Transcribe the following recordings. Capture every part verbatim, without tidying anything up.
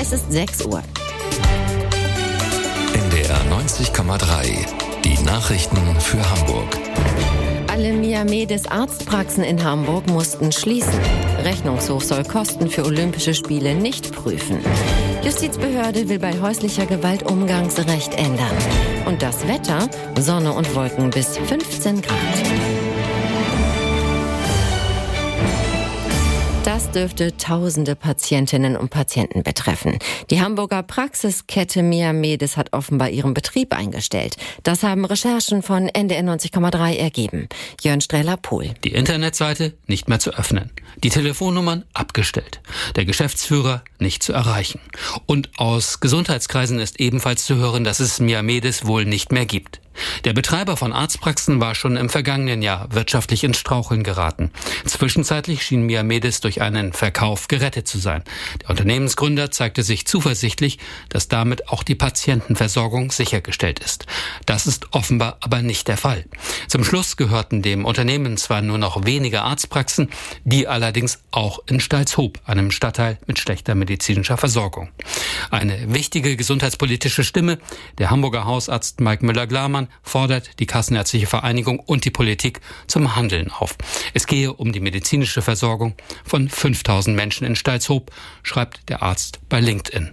Es ist sechs Uhr. N D R neunzig Komma drei. Die Nachrichten für Hamburg. Alle Miamedes Arztpraxen in Hamburg mussten schließen. Rechnungshof soll Kosten für Olympische Spiele nicht prüfen. Justizbehörde will bei häuslicher Gewalt Umgangsrecht ändern. Und das Wetter? Sonne und Wolken bis fünfzehn Grad. Das dürfte tausende Patientinnen und Patienten betreffen. Die Hamburger Praxiskette Miamedes hat offenbar ihren Betrieb eingestellt. Das haben Recherchen von N D R neunzig Komma drei ergeben. Jörn Streller-Pohl. Die Internetseite nicht mehr zu öffnen. Die Telefonnummern abgestellt. Der Geschäftsführer nicht zu erreichen. Und aus Gesundheitskreisen ist ebenfalls zu hören, dass es Miamedes wohl nicht mehr gibt. Der Betreiber von Arztpraxen war schon im vergangenen Jahr wirtschaftlich ins Straucheln geraten. Zwischenzeitlich schien Miamedes durch einen Verkauf gerettet zu sein. Der Unternehmensgründer zeigte sich zuversichtlich, dass damit auch die Patientenversorgung sichergestellt ist. Das ist offenbar aber nicht der Fall. Zum Schluss gehörten dem Unternehmen zwar nur noch wenige Arztpraxen, die allerdings auch in Stalzhoop, einem Stadtteil mit schlechter medizinischer Versorgung. Eine wichtige gesundheitspolitische Stimme, der Hamburger Hausarzt Mike Müller-Glamann, fordert die Kassenärztliche Vereinigung und die Politik zum Handeln auf. Es gehe um die medizinische Versorgung von fünftausend Menschen in Stalzhoop, schreibt der Arzt bei LinkedIn.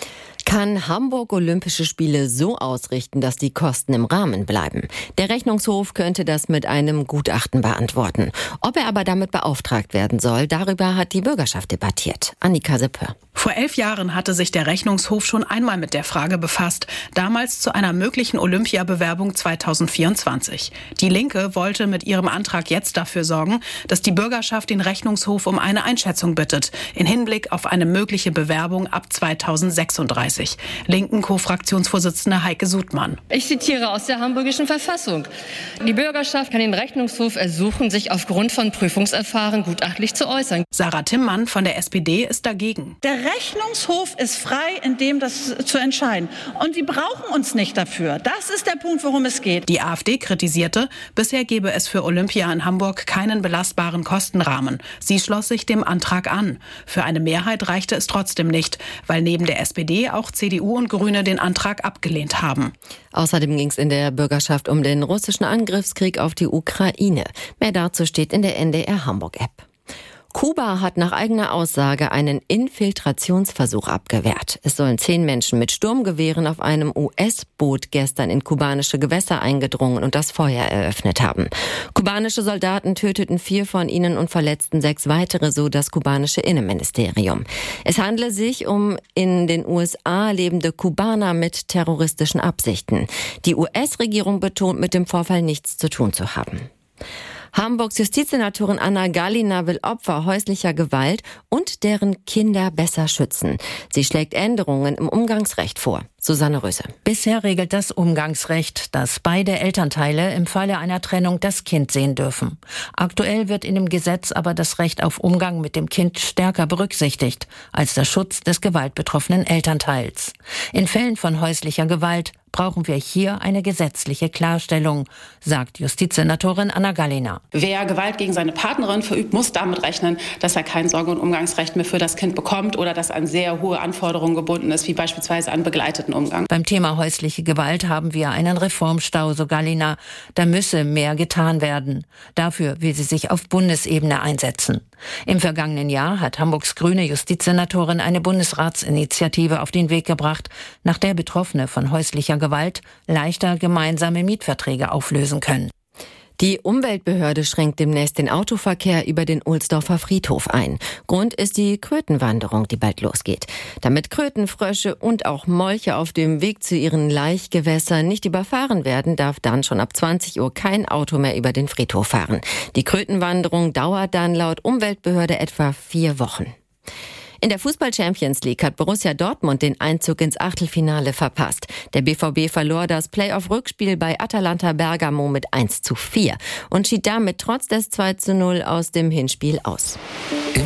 Kann Hamburg Olympische Spiele so ausrichten, dass die Kosten im Rahmen bleiben? Der Rechnungshof könnte das mit einem Gutachten beantworten. Ob er aber damit beauftragt werden soll, darüber hat die Bürgerschaft debattiert. Annika Seppör. Vor elf Jahren hatte sich der Rechnungshof schon einmal mit der Frage befasst, damals zu einer möglichen Olympiabewerbung zweitausendvierundzwanzig. Die Linke wollte mit ihrem Antrag jetzt dafür sorgen, dass die Bürgerschaft den Rechnungshof um eine Einschätzung bittet, in Hinblick auf eine mögliche Bewerbung ab zweitausendsechsunddreißig. Linken Co-Fraktionsvorsitzende Heike Sudmann. Ich zitiere aus der Hamburgischen Verfassung. Die Bürgerschaft kann den Rechnungshof ersuchen, sich aufgrund von Prüfungserfahren gutachtlich zu äußern. Sarah Timmmann von der S P D ist dagegen. Der Rechnungshof ist frei, in dem das zu entscheiden. Und die brauchen uns nicht dafür. Das ist der Punkt, worum es geht. Die AfD kritisierte, bisher gebe es für Olympia in Hamburg keinen belastbaren Kostenrahmen. Sie schloss sich dem Antrag an. Für eine Mehrheit reichte es trotzdem nicht, weil neben der S P D auch C D U und Grüne den Antrag abgelehnt haben. Außerdem ging es in der Bürgerschaft um den russischen Angriffskrieg auf die Ukraine. Mehr dazu steht in der N D R Hamburg-App. Kuba hat nach eigener Aussage einen Infiltrationsversuch abgewehrt. Es sollen zehn Menschen mit Sturmgewehren auf einem U S-Boot gestern in kubanische Gewässer eingedrungen und das Feuer eröffnet haben. Kubanische Soldaten töteten vier von ihnen und verletzten sechs weitere, so das kubanische Innenministerium. Es handle sich um in den U S A lebende Kubaner mit terroristischen Absichten. Die U S-Regierung betont, mit dem Vorfall nichts zu tun zu haben. Hamburgs Justizsenatorin Anna Gallina will Opfer häuslicher Gewalt und deren Kinder besser schützen. Sie schlägt Änderungen im Umgangsrecht vor. Susanne Röse. Bisher regelt das Umgangsrecht, dass beide Elternteile im Falle einer Trennung das Kind sehen dürfen. Aktuell wird in dem Gesetz aber das Recht auf Umgang mit dem Kind stärker berücksichtigt als der Schutz des gewaltbetroffenen Elternteils. In Fällen von häuslicher Gewalt brauchen wir hier eine gesetzliche Klarstellung, sagt Justizsenatorin Anna Gallina. Wer Gewalt gegen seine Partnerin verübt, muss damit rechnen, dass er kein Sorge- und Umgangsrecht mehr für das Kind bekommt oder dass an sehr hohe Anforderungen gebunden ist, wie beispielsweise an begleiteten Umgang. Beim Thema häusliche Gewalt haben wir einen Reformstau, so Gallina. Da müsse mehr getan werden. Dafür will sie sich auf Bundesebene einsetzen. Im vergangenen Jahr hat Hamburgs grüne Justizsenatorin eine Bundesratsinitiative auf den Weg gebracht, nach der Betroffene von häuslicher Gewalt leichter gemeinsame Mietverträge auflösen können. Die Umweltbehörde schränkt demnächst den Autoverkehr über den Ohlsdorfer Friedhof ein. Grund ist die Krötenwanderung, die bald losgeht. Damit Kröten, Frösche und auch Molche auf dem Weg zu ihren Laichgewässern nicht überfahren werden, darf dann schon ab zwanzig Uhr kein Auto mehr über den Friedhof fahren. Die Krötenwanderung dauert dann laut Umweltbehörde etwa vier Wochen. In der Fußball-Champions League hat Borussia Dortmund den Einzug ins Achtelfinale verpasst. Der B V B verlor das Playoff-Rückspiel bei Atalanta Bergamo mit eins zu vier und schied damit trotz des zwei zu null aus dem Hinspiel aus.